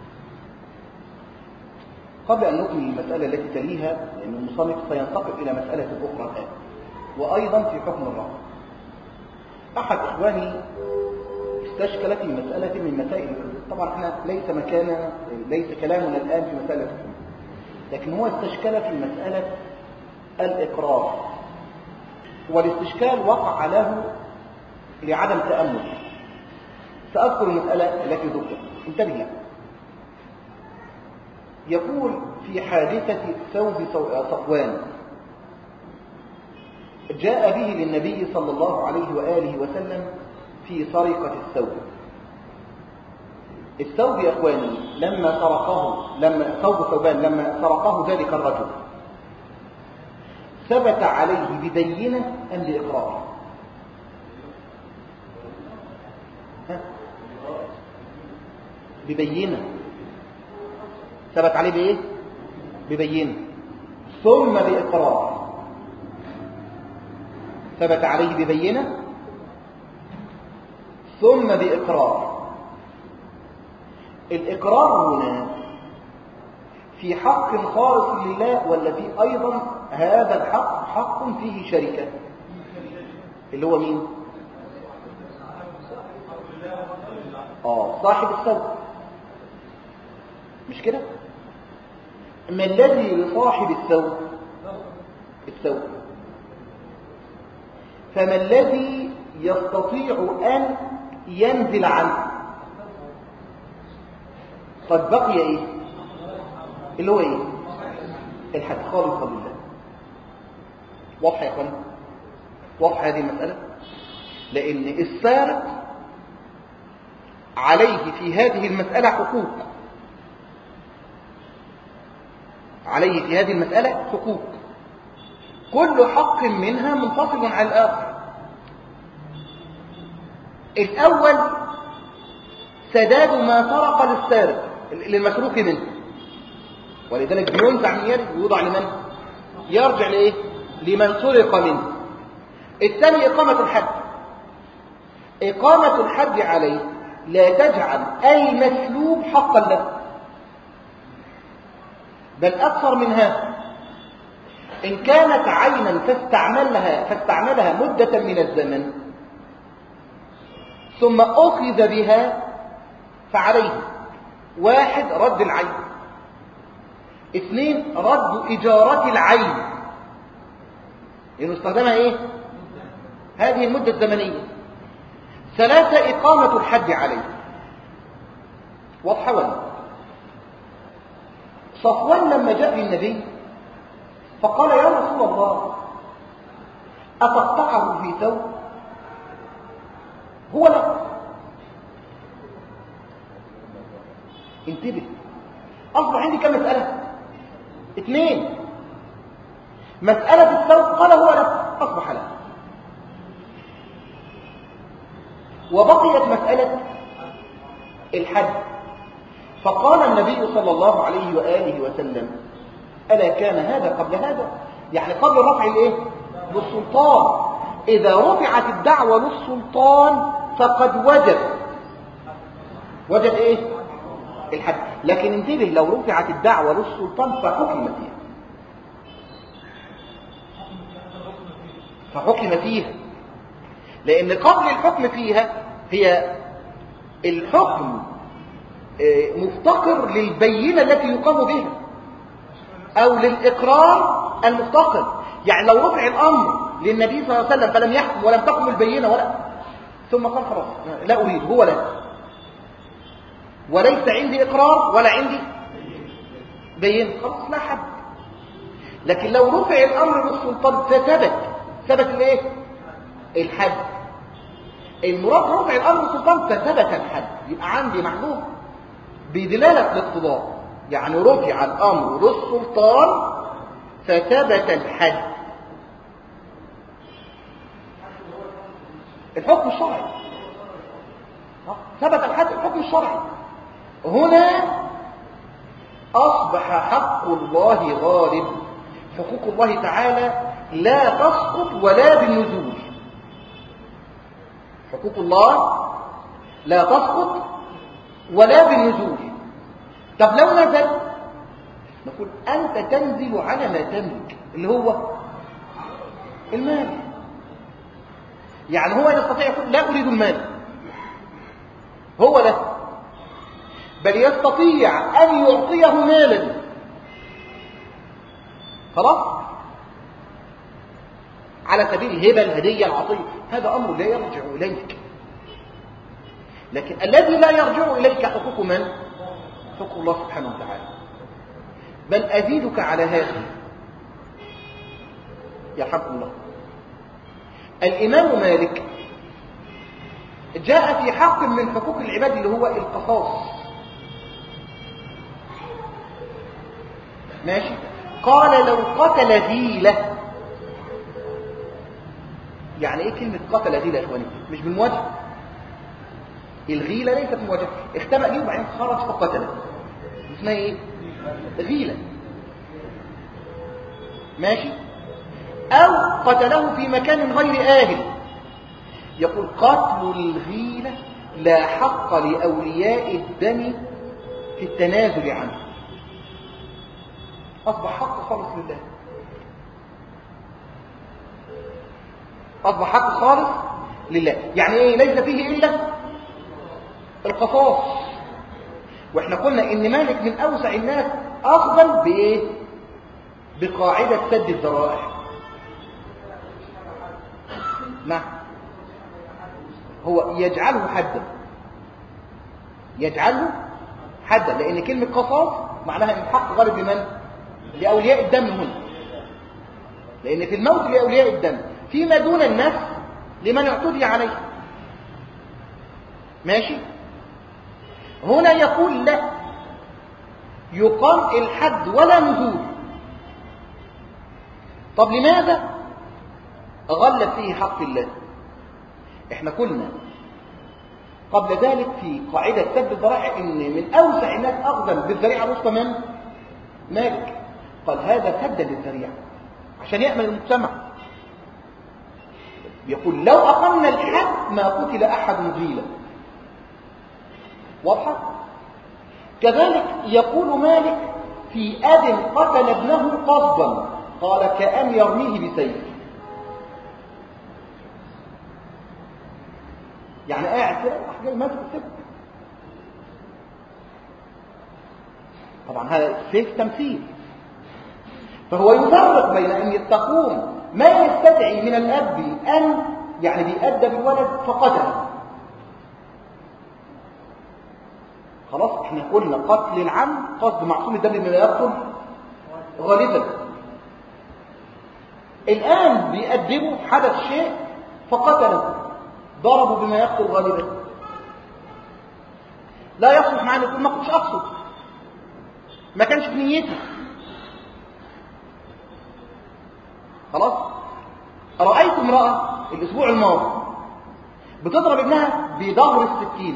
قبل ان نكمل المساله التي تليها، لان المصنف سينتقل الى مساله اخرى الان، وايضا في حكم الرهن. احد اخواني استشكل في مساله من مسائل، طبعا احنا ليس مكاننا ليس كلامنا الان في مساله الحكم، لكن هو استشكل في مساله الاقرار، والاستشكال وقع له لعدم تامل. ساذكر المساله التي ذكرت، انتبه لها. يقول في حادثه ثوب صفوان، جاء به للنبي صلى الله عليه وآله وسلم في سرقة الثوب. الثوب يا اخواني لما سرقه لما ثوب ثوبان لما سرقه ذلك الرجل، ثبت عليه ببينة أم بإقرار؟ ببينة. ثبت عليه بإيه؟ ببينة، ثم بإقرار. ثبت عليه ببينة ثم بإقرار. الإقرار هنا في حق خالص لله، ولا في أيضا هذا الحق حق فيه شركة؟ اللي هو مين؟ آه صاحب الثوب، مش كده؟ ما الذي لصاحب الثوب؟ الثوب. فما الذي يستطيع أن ينزل عنه؟ قد بقي إيه؟ اللي هو إيه؟ الحد خالص لله. واضح يا أخوان؟ واضح هذه المسألة؟ لأن السارق عليه في هذه المسألة حقوق، عليه في هذه المسألة حقوق، كل حق منها منفصل عن الآخر. الأول سداد ما سرق للسارق للمسروق منه، ولذلك بينزع من يده ويوضع لمن؟ يرجع لإيه؟ لمن سرق منه. الثاني إقامة الحد. إقامة الحد عليه لا تجعل المسلوب حقا له، بل أكثر من هذا، إن كانت عينا فاستعملها, فاستعملها مدة من الزمن ثم أخذ بها فعليه واحد رد العين، اثنين رد إجارة العين لأنه استخدمها إيه؟ هذه المدة الزمنية، ثلاثة إقامة الحد عليه. واضحة ولا؟ صفوان لما جاء للنبي فقال يا رسول الله أتقطعه في ثوب؟ هو لا. انتبه، أصبح عندي كم مسألة؟ اثنين. مسألة الثوب قال هو لا، أصبح لا. وبقيت مسألة الحد، فقال النبي صلى الله عليه وآله وسلم ألا كان هذا قبل هذا؟ يعني قبل رفع الايه؟ للسلطان. إذا رفعت الدعوة للسلطان فقد وجب وجب ايه؟ الحد. لكن انتبه، لو رفعت الدعوة للسلطان فحكم فيها فحكم فيها لأن قبل الحكم فيها هي الحكم مفتقر للبينة التي يقام بها أو للإقرار المفتقر. يعني لو رفع الأمر للنبي صلى الله عليه وسلم فلم يحكم ولم تقم البينة ولا ثم قال خلاص لا أريد، هو لا، وليس عندي إقرار ولا عندي بينة، خلاص لا حد. لكن لو رفع الأمر للسلطان فثبت ثبت الايه؟ الحد. المراد رفع الأمر للسلطان فثبت الحد، يبقى عندي معلوم بدلالة الاقتضاء، يعني رفع الأمر للسلطان فثبت الحد. الحكم الشرعي ثبت الحد، الحكم الشرعي. هنا أصبح حق الله غالب، حقوق الله تعالى لا تسقط ولا بالنزول. حقوق الله لا تسقط ولا بالنزول. طب لو نزل نقول أنت تنزل على ما تملك اللي هو المال. يعني هو يستطيع يقول لا أريد المال، هو لا، بل يستطيع أن يعطيه مالا خلاص على سبيل الهبة، الهدية، العطية، هذا أمر لا يرجع إليك. لكن الذي لا يرجع إليك حقوق من؟ حقوق الله سبحانه وتعالى. بل أزيدك على هذا يرحمكم الله. الإمام مالك جاء في حق من حقوق العباد اللي هو القصاص، ماشي؟ قال لو قتل ذيلة. يعني ايه كلمة قتل ذيلة يا اخواني؟ مش بالمواجهة، الغيلة ليست مواجهة، اختبأ ليه وبعدين خرج فقتله، اسمها ايه؟ غيلة، ماشي؟ او قتله في مكان غير آهل. يقول قتل الغيلة لا حق لأولياء الدم في التنازل عنه، أصبح حق خالص لله، أصبح حق خالص لله. يعني إيه؟ ليس فيه إلا القصاص. وإحنا قلنا إن مالك من أوسع الناس أخذا بإيه؟ بقاعدة سد الذرائع. نعم، هو يجعله حدا، يجعله حدا، لأن كلمة قصاص معناها إن الحق غالب لمن؟ لأولياء الدم هنا، لأن في الموت لأولياء الدم، فيما دون النفس لمن اعتدي عليه، ماشي؟ هنا يقول لا، يقام الحد ولا نزول. طب لماذا غلب فيه حق الله؟ احنا قلنا قبل ذلك في قاعدة سد الذرائع ان من اوسع الناس اخذا بالذريعة الوسطى من؟ مالك. قال هذا سدا للذريعة عشان يأمن المجتمع. يقول لو اقمنا الحد ما قتل احد غيلا. واضحة؟ كذلك يقول مالك في اب قتل ابنه قصدا قال كأن يرميه بسيف. يعني قاعد كده راح جاي ماسك السيف. طبعا هذا السيف تمثيل. فهو يفرق بين ان تقوم ما يستدعي من الاب ان يعني بيأدب الولد فقتله. خلاص احنا قلنا قتل العمد قصد معصوم الدم من يقتل غالبا. الآن بيأدبه حدث شيء فقتله، ضربه بما يقتل غالبا. لا يصلح معنا يقول ما كنتش أقصد، ما كانش في نيتي. خلاص. رأيت امرأة الأسبوع الماضي بتضرب ابنها بظهر السكينة،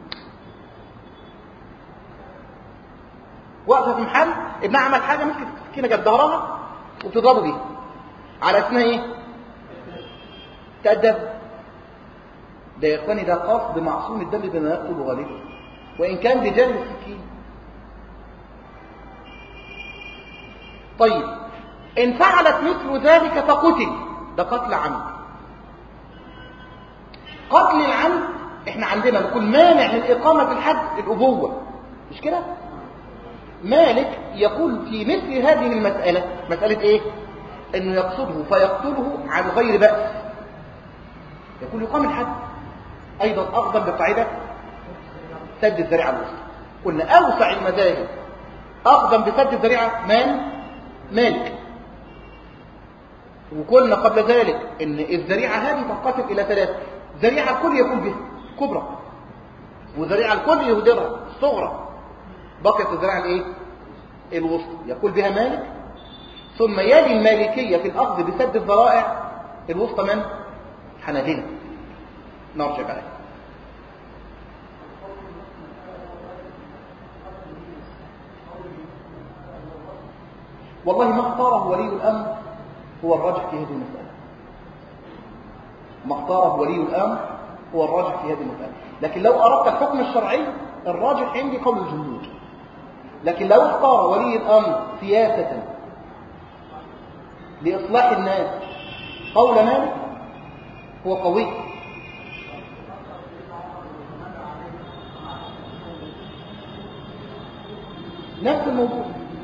وقفت في محل ابنها عمل حاجة مسكت السكينة جاب ظهرها وبتضربه بيها على اسمها ايه؟ تأدب. ده يا اخواني ده قصد معصوم الدم بما يقتل غالبا وإن كان بجانب السكين. طيب إن فعلت مثل ذلك فقتل، ده قتل عمد. قتل العمد احنا عندنا بيكون مانع من إقامة الحد الأبوة، مش كده؟ مالك يقول في مثل هذه المسألة، مسألة ايه؟ انه يقصده فيقتله عن غير بأس، يقول يقام الحد. ايضا اخذا بقاعدة سد الذريعة الوسطى. قلنا اوسع المذاهب اخذا بسد الذريعة من؟ مالك. وقلنا قبل ذلك ان الذريعة هذه تنقسم الى ثلاث: ذريعة الكل يقول بها كبرى، وذريعة الكل يهدرها الصغرى، بقيت الذريعة الايه؟ الوسطى يقول بها مالك. ثم يلي المالكية في الأخذ بسد الذرائع الوسطى من؟ حنابلة. نرجع عليه. والله ما اختاره ولي الأمر هو الراجح في هذه المسألة. ما اختاره ولي الأمر هو الراجح في هذه المسألة. لكن لو أردت الحكم الشرعي الراجح عندي قول الجمهور. لكن لو اختار ولي الأمر سياسة لإصلاح الناس قول مالك هو قوي. نفس الموضوع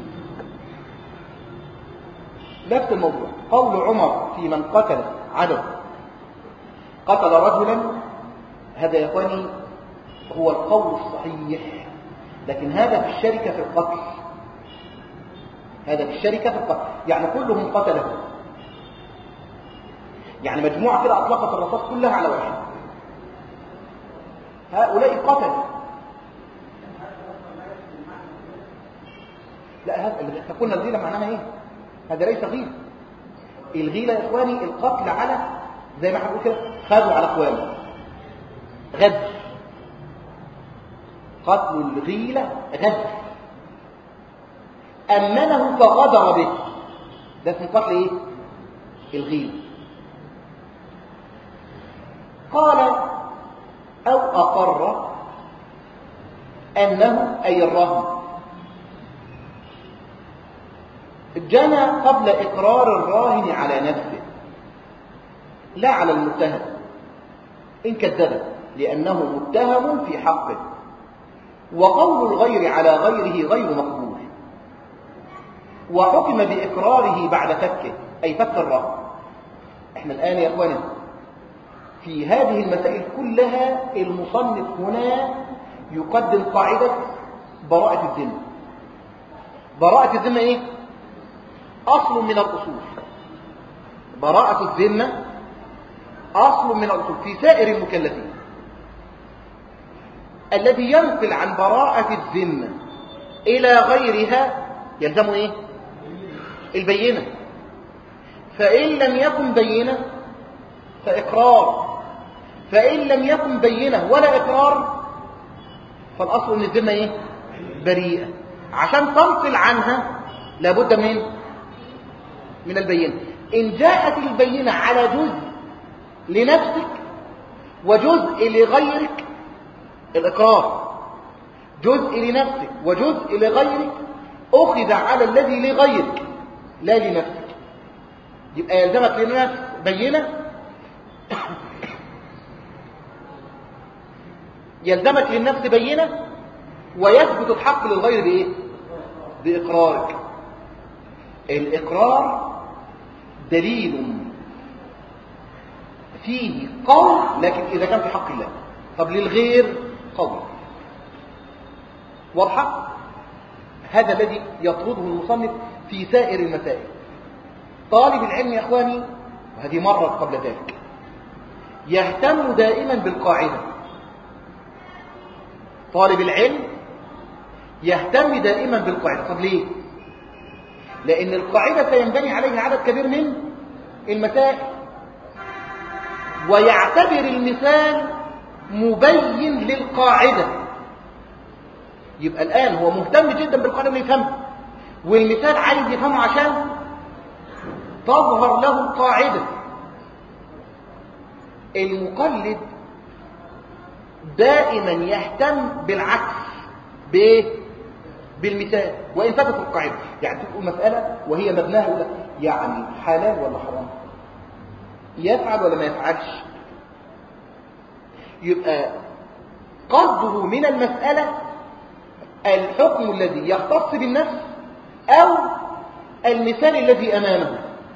نفس الموضوع قول عمر في من قتل عدد قتل رجلا، هذا يا اخواني هو القول الصحيح. لكن هذا في الشركة في القتل، هذا في الشركة في القتل، يعني كلهم قتله. يعني مجموعة كده أطلقت الرصاص كلها على واحد، هؤلاء قتل. لا، هذا اللي تقولنا الغيلة معناها ايه؟ هذا ليس غيلة. الغيلة يا اخواني القتل على زي ما احنا بنقول كده خدوا على اخوانه، غد. قتل الغيلة غد، أمنه فغدر به، ده اسمه قتل ايه؟ الغيلة. قال أو أقر أنه أي الرهن جنى قبل إقرار الراهن على نفسه لا على المتهم إن كذب، لأنه متهم في حقه، وقول الغير على غيره غير مقبول. وحكم بإقراره بعد فكه أي فك الرهن. احنا الآن يا أخوانا في هذه المسائل كلها المصنف هنا يقدم قاعدة براءة الذمة. براءة الذمة ايه؟ أصل من الأصول. براءة الذمة أصل من الأصول في سائر المكلفين. الذي ينقل عن براءة الذمة إلى غيرها يلزمه ايه؟ البينة. فإن لم يكن بينة فإقرار، فإن لم يكن بينة ولا إقرار فالأصل من الذمة ايه؟ بريئة. عشان تنقل عنها لابد من من البينة. إن جاءت البينة على جزء لنفسك وجزء لغيرك الإقرار، جزء لنفسك وجزء لغيرك أخذ على الذي لغيرك لا لنفسك. يبقى يلزمك للنفس بينة، يلزمك للنفس بينة، ويثبت الحق للغير بإيه؟ بإقرارك. الإقرار دليل فيه قول، لكن إذا كان في حق الله. طب للغير قول. واضحة؟ هذا الذي يطرده المصنف في سائر المسائل. طالب العلم يا أخواني، وهذه مرت قبل ذلك، يهتم دائما بالقاعدة. طالب العلم يهتم دائما بالقاعدة. طب ليه؟ لأن القاعدة سينبني عليها عدد كبير من المسائل، ويعتبر المثال مبين للقاعدة. يبقى الآن هو مهتم جدا بالقاعدة ويفهمها، والمثال عايز يفهمه عشان تظهر له القاعدة. المقلد دائما يهتم بالعكس، بايه؟ بالمثال، وإن فاتت القاعدة. يعني تقول مسألة وهي مبناها يعني حلال ولا حرام، يفعل ولا ما يفعلش. يبقى قصده من المسألة الحكم الذي يختص بالنفس أو المثال الذي أمامه.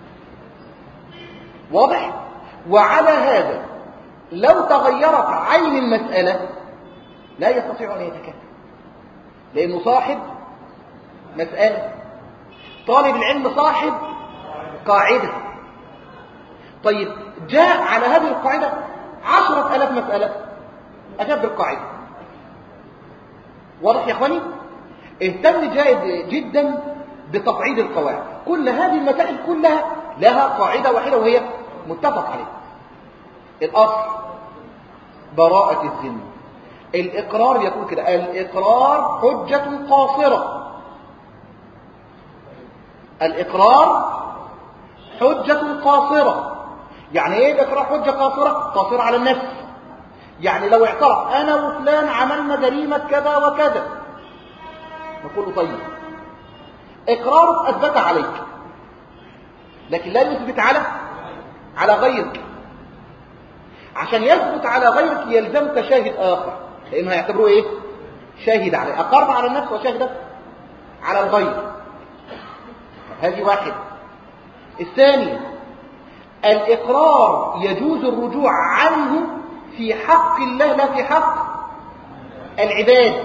واضح؟ وعلى هذا لو تغيرت عين المسألة لا يستطيع أن يتكلم، لأنه صاحب مسألة. طالب العلم صاحب قاعدة. طيب جاء على هذه القاعدة عشرة ألاف مسألة، أجاب بالقاعدة. واضح يا أخواني؟ اهتم جيد جدا بتصعيد القواعد. كل هذه المسائل كلها لها قاعدة واحدة وهي متفق عليها. الأصل براءة الذمة. الإقرار يقول كده: الإقرار حجة قاصرة. الإقرار حجة قاصرة. يعني إيه الإقرار حجة قاصرة؟ قاصرة على النفس. يعني لو اعترف أنا وفلان عملنا جريمة كذا وكذا، نقول له طيب إقرارك أثبت عليك، لكن لا يثبت على على غيرك. عشان يثبت على غيرك يلزمك شاهد آخر، لأنه هيعتبروه إيه؟ شاهد عليه. أقر على النفس وشاهد على الغير. هذه واحد. الثاني، الإقرار يجوز الرجوع عنه في حق الله لا في حق العباد.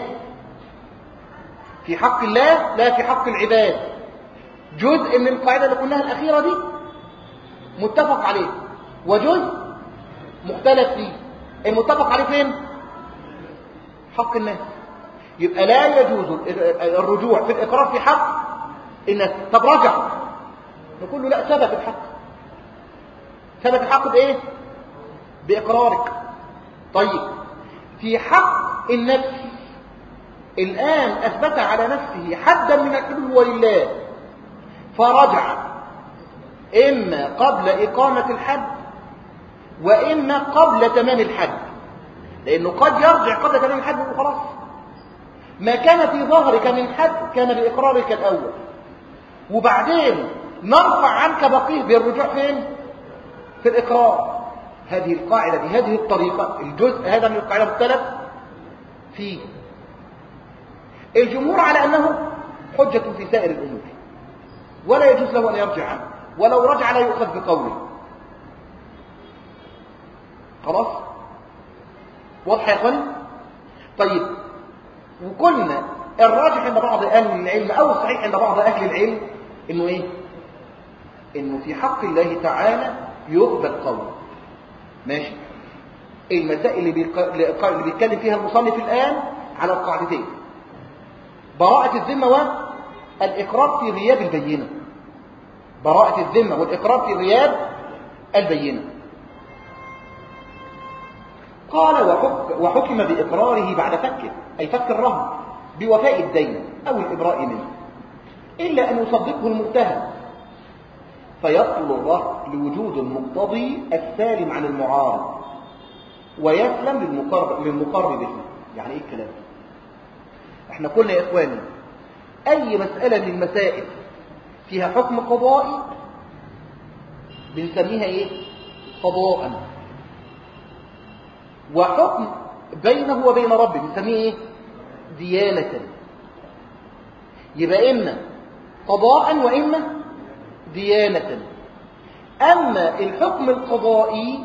في حق الله لا في حق العباد. جزء من القاعدة اللي قلناها الأخيرة دي متفق عليه، وجزء مختلف فيه. المتفق عليه فين؟ حق الناس. يبقى لا يجوز الرجوع في الإقرار في حق الناس. طب رجع، نقول له لا، ثبت الحق. ثبت الحق بإيه؟ بإقرارك. طيب في حق النفس الآن أثبت على نفسه حدا من الحدود ولله، فرجع إما قبل إقامة الحد وإما قبل تمام الحد، لأنه قد يرجع قبل تمام الحد وخلاص. ما كان في ظهرك من حد كان بإقرارك الأول، وبعدين نرفع عنك بقيه بالرجوع فين؟ في الإقرار. هذه القاعدة بهذه الطريقة، الجزء هذا من القاعدة مختلف فيه. الجمهور على أنه حجة في سائر الأمور، ولا يجوز له أن يرجع عنه، ولو رجع لا يؤخذ بقوله. خلاص؟ واضح يا اخواني؟ طيب، وقلنا الراجح عند بعض اهل العلم او الصحيح عند بعض اهل العلم انه ايه؟ انه في حق الله تعالى يقبل قوله. ماشي. المسائل اللي اللي بيتكلم فيها المصنف الان على القاعدتين: براءة الذمة والإقرار في غياب البينة. براءة الذمة والإقرار في غياب البينة. قال: وحكم بإقراره بعد فكه، أي فك الرهن بوفاء الدين أو الإبراء منه، إلا أن يصدقه المتهم فيبطل الرهن لوجود المقتضي السالم عن المعارض ويسلم للمقر للمقر به. يعني إيه الكلام؟ احنا قلنا يا إخواني أي مسألة من المسائل فيها حكم قضائي بنسميها ايه؟ قضاء. وحكم بينه وبين ربه بنسميه ايه؟ ديانة. يبقى إما قضاء وإما ديانة. أما الحكم القضائي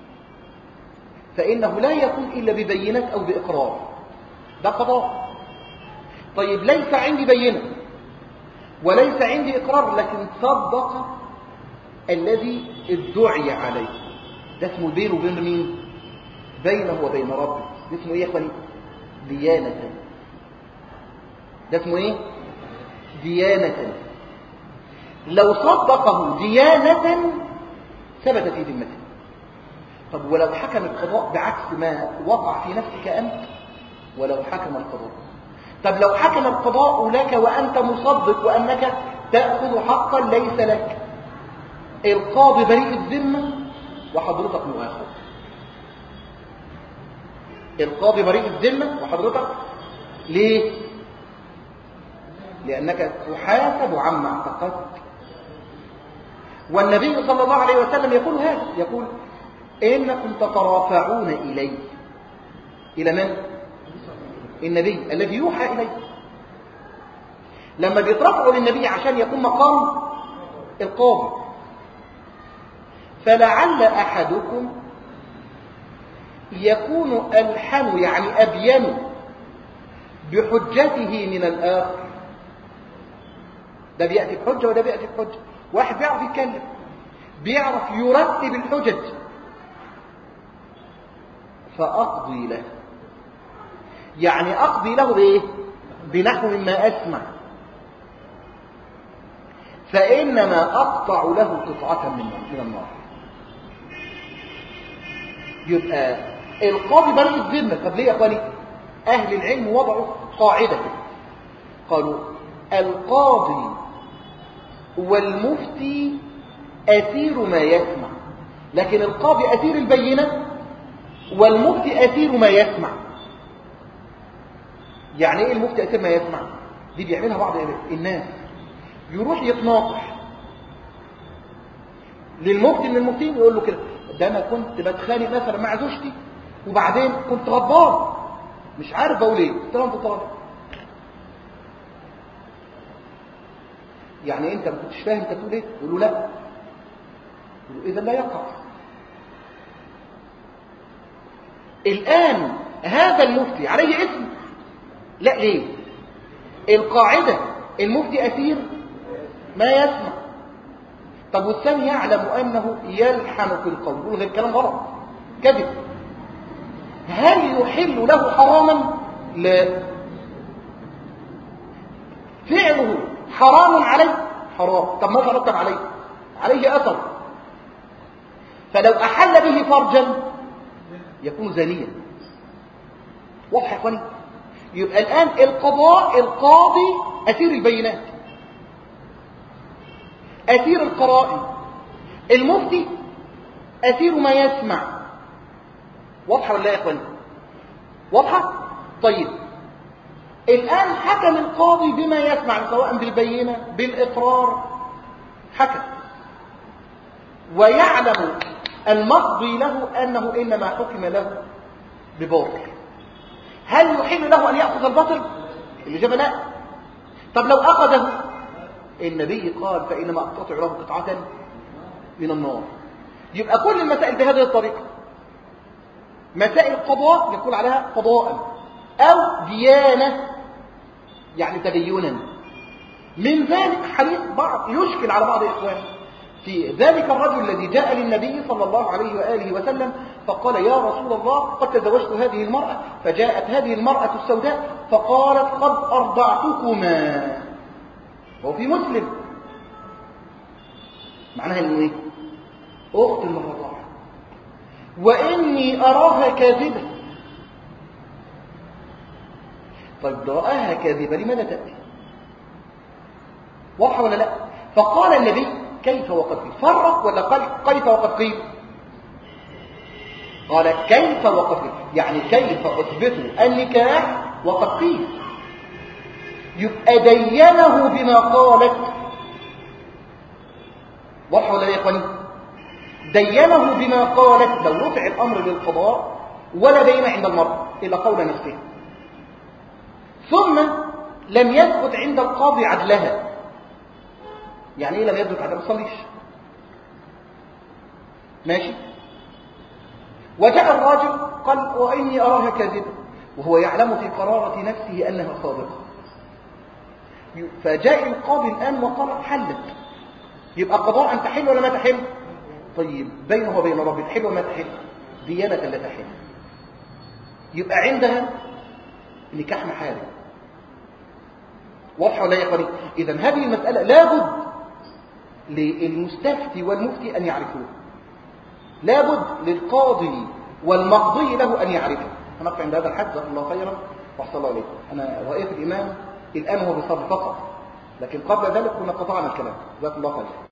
فإنه لا يكون إلا ببينة أو بإقرار، ده قضاء. طيب ليس عندي بينة وليس عندي إقرار، لكن صدق الذي ادعي عليه، ده اسمه بينه وبين مين؟ بينه وبين ربه. ده اسمه ايه يا اخواني؟ ديانة. ده اسمه ايه؟ ديانة. لو صدقه ديانة ثبت في ذمته. طب ولو حكم القضاء بعكس ما وقع في نفسك أنت؟ ولو حكم القضاء، طب لو حكم القضاء لك وأنت مصدق وأنك تأخذ حقا ليس لك، القاضي بريء الذمة وحضرتك مؤاخذ. القاضي بريء الذمة وحضرتك ليه؟ لأنك تحاسب عما اعتقدت. والنبي صلى الله عليه وسلم يقول هذا، يقول إنكم تترافعون إلي. إلى من؟ النبي الذي يوحى إليه. لما بيترفعوا للنبي عشان يكون مقام القاضي، فلعل أحدكم يكون ألحن يعني أبين بحجته من الآخر. ده بيأتي بحجة وده بيأتي بحجة. واحد بيعرف يتكلم، بيعرف يرتب الحجج، فأقضي له، يعني أقضي له بإيه؟ بنحو مما أسمع، فإنما أقطع له قطعة من النار. يبقى القاضي بريء الذمة. طب ليه يا أخواني؟ أهل العلم وضعوا قاعدة، قالوا القاضي والمفتي أثير ما يسمع، لكن القاضي أثير البينة والمفتي أثير ما يسمع. يعني إيه المفتي أثير ما يسمع؟ دي بيعملها بعض الناس، يروح يتناقح للمفتي من المفتين، يقول له كده ده أنا كنت بتخانق مثلا مع زوجتي وبعدين كنت غضبان مش عارف أقول إيه، قلت له أنت طالب. يعني أنت ما كنتش فاهم أنت تقول إيه؟ يقول له لا. يقول له إذا لا يقع. الآن هذا المفتي عليه اسم؟ لا. ليه؟ القاعدة المفتي أثير ما يسمع. طب والثاني يعلم أنه يلحن في القول، يقول هذا الكلام غلط كذب، هل يحل له حراما؟ لا. فعله حرام عليه؟ حرام. طب ما ترتب عليه؟ عليه أثر. فلو أحل به فرجا يكون زانيا. واضح يا اخواني؟ يبقى الآن القضاء، القاضي أثير البينات، أثير القرائن، المفتي أثير ما يسمع. واضحة ولا يا اخواني؟ واضحة؟ طيب الآن حكم القاضي بما يسمع، سواء بالبينة بالإقرار، حكم ويعلم المقضي له أنه إنما حكم له بباطل. هل يحل له أن يأخذ الباطل؟ الإجابة لا. طب لو أخذه، النبي قال فإنما أقطع له قطعة من النار. يبقى كل المسائل بهذه الطريقة، مسائل قضاء يقول عليها قضاء، أو ديانة يعني تدينا. من ذلك حديث بعض يشكل على بعض إخوانه في ذلك الرجل الذي جاء للنبي صلى الله عليه وآله وسلم فقال يا رسول الله قد تزوجت هذه المرأة، فجاءت هذه المرأة السوداء فقالت قد أرضعتكما، وهو في مسلم، معناها انه ايه؟ اخت من الرضاعة، واني اراها كاذبة. طيب رآها كاذبة لماذا تأتي؟ واضحة ولا لا؟ فقال النبي كيف وقد قيل؟ فرق ولا قال كيف وقد قيل؟ قال كيف وقد قيل، يعني كيف اثبتوا النكاح وقد قيل. يبقى دينه بما قالت. واضح ولا يا اخواني؟ دينه بما قالت لو رفع الأمر للقضاء ولا دين عند المرأة إلا قول نفسها، ثم لم يثبت عند القاضي عدلها. يعني ايه لم يثبت عدلها؟ ما تصليش. ماشي. وجاء الراجل قال وإني أراها كاذبة، وهو يعلم في قرارة نفسه أنها صادقة، فجاء القاضي الآن وقال حلت، يبقى قضاء أن تحل ولا ما تحل؟ طيب بينه وبين ربه تحل وما تحل؟ ديانة لا تحل، يبقى عندها نكاح محارم. واضحة ولا يا اخواني؟ إذن هذه المسألة لابد للمستفتي والمفتي أن يعرفوه، لابد للقاضي والمقضي له أن يعرفه. هنقف عند هذا الحد. جزاكم الله خيرا واحسن الله عليكم. أنا رأيت الإمام الآن هو بصدد فقط، لكن قبل ذلك كنا قطعنا الكلام. جزاكم الله خيرا.